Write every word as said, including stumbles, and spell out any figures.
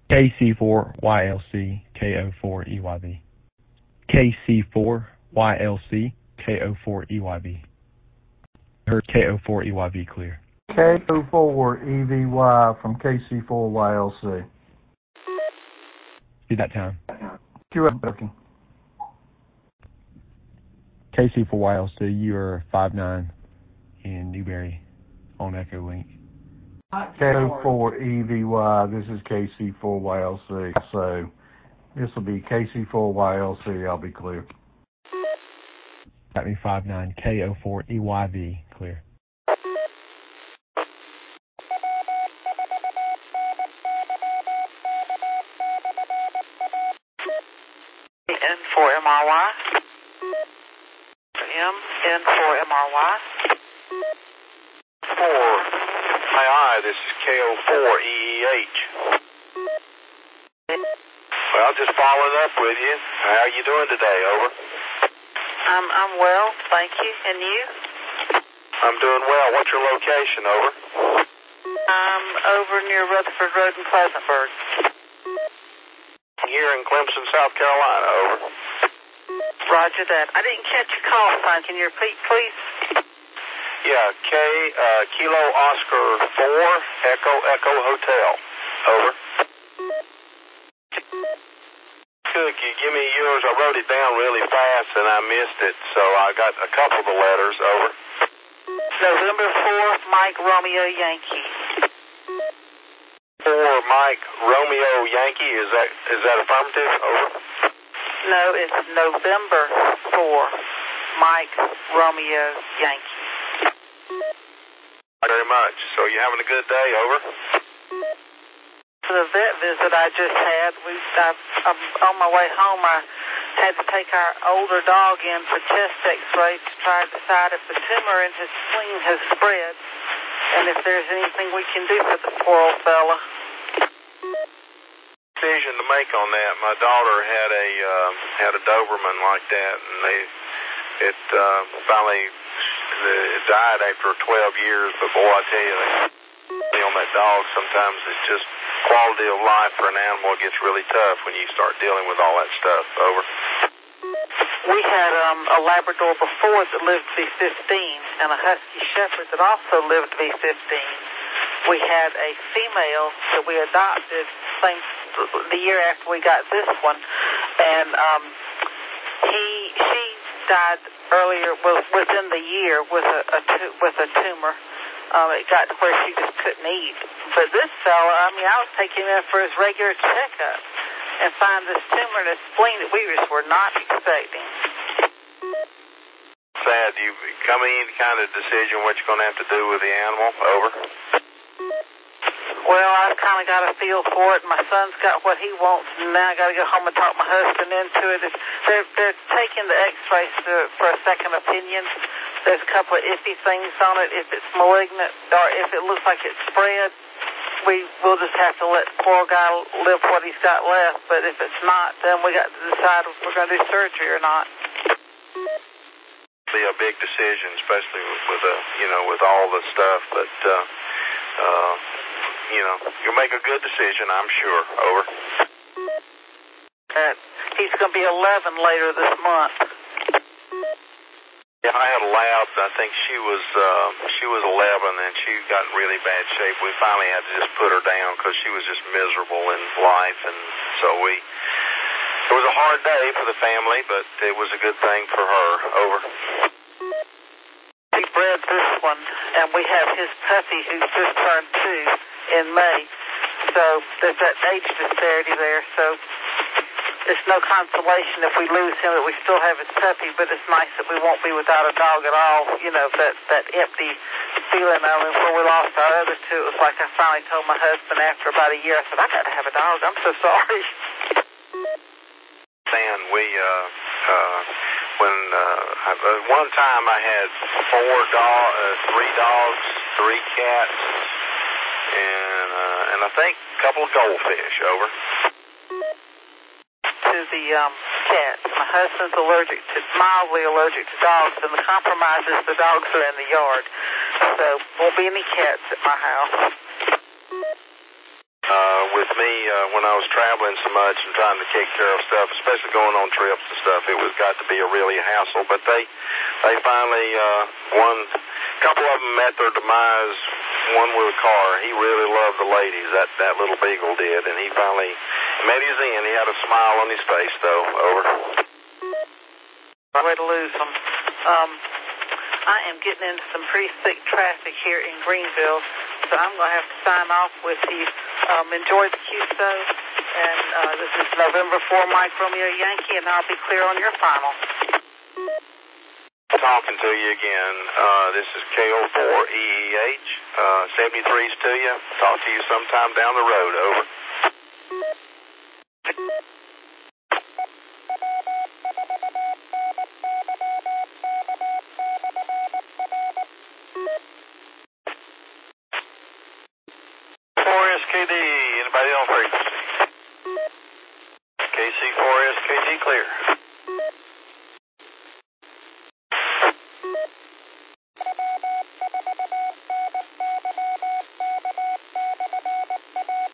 K C four Y L C K O four E Y V. K C four Y L C K O four E Y V. Heard K O four E Y V clear. K O four E V Y from K C four Y L C. See that time. Q up booking. K C four Y L C, you are five nine in Newberry on Echo Link. K O four E V Y, this is K C four Y L C, so this will be K C four Y L C, I'll be clear. Got me five nine K O four E Y V, clear. N four M R Y. M, N four M R Y. four. Hi, hi, this is K O four E E H. Well, just following up with you. How are you doing today? Over. I'm, I'm well, thank you. And you? I'm doing well. What's your location? Over. I'm over near Rutherford Road in Pleasantburg. Here in Clemson, South Carolina. Over. Roger that. I didn't catch your call sign. Can you repeat, please? Yeah, K, uh, Kilo Oscar four, Echo, Echo Hotel. Over. Could you give me yours? I wrote it down really fast and I missed it, so I got a couple of the letters. Over. November fourth, Mike Romeo Yankee. four, Mike Romeo Yankee. Is that is that affirmative? Over. No, it's November fourth, Mike Romeo Yankee. Very much. So you having a good day? Over. For the vet visit I just had, we I, I'm on my way home. I had to take our older dog in for chest X-ray to try to decide if the tumor in his spleen has spread, and if there's anything we can do for the poor old fella. Decision to make on that. My daughter had a uh, had a Doberman like that, and they it uh, finally it died after twelve years. But boy, I tell you, they, on that dog, sometimes it's just quality of life for an animal gets really tough when you start dealing with all that stuff. Over. We had um, a Labrador before that lived to be fifteen, and a Husky Shepherd that also lived to be fifteen. We had a female that we adopted same the year after we got this one, and um, he she died earlier, well, within the year with a, a tu- with a tumor. Um, it got to where she just couldn't eat. But this fella, I mean, I was taking him in for his regular checkup and find this tumor in his spleen that we just were not expecting. Sad. You come to any kind of decision what you're going to have to do with the animal? Over. Well, I've kind of got a feel for it. My son's got what he wants, and now I got to go home and talk my husband into it. It's, they're they're taking the X-rays to, for a second opinion. There's a couple of iffy things on it. If it's malignant or if it looks like it's spread, we will just have to let the poor guy live what he's got left. But if it's not, then we got to decide if we're going to do surgery or not. Be a big decision, especially with, with uh, you know, with all the stuff. But uh, uh, you know, you'll make a good decision, I'm sure. Over. Uh, he's going to be eleven later this month. Yeah, I had a lab. I think she was uh, she was eleven, and she got in really bad shape. We finally had to just put her down because she was just miserable in life, and so we. It was a hard day for the family, but it was a good thing for her. Over. He bred this one, and we have his puppy who's just turned two in May. So there's that age disparity there. So it's no consolation if we lose him that we still have his puppy, but it's nice that we won't be without a dog at all. You know, that, that empty feeling. I mean, when we lost our other two, it was like I finally told my husband after about a year, I said, I got to have a dog. I'm so sorry. And we, uh, uh, when, uh, uh, one time I had four dog, uh, three dogs, three cats, and, uh, and I think a couple of goldfish. Over. To the um, cats. My husband's allergic to, mildly allergic to dogs, and the compromise is the dogs are in the yard. So won't be any cats at my house. Uh, with me, uh, when I was traveling so much and trying to take care of stuff, especially going on trips and stuff, it was got to be a really hassle. But they, they finally, uh, one, a couple of them met their demise. One with a car. He really loved the ladies. That that little beagle did, and he finally met his end. He had a smile on his face, though. Over. Way to lose them. Um, I am getting into some pretty thick traffic here in Greenville, so I'm going to have to sign off with you. Um, enjoy the Q S O, and uh, this is November four Mike Romeo Yankee, and I'll be clear on your final. Talking to you again. Uh, this is K O four E E H. Uh, seventy-three's to you. Talk to you sometime down the road. Over. four S K D. Anybody on frequency? K C four S K D clear.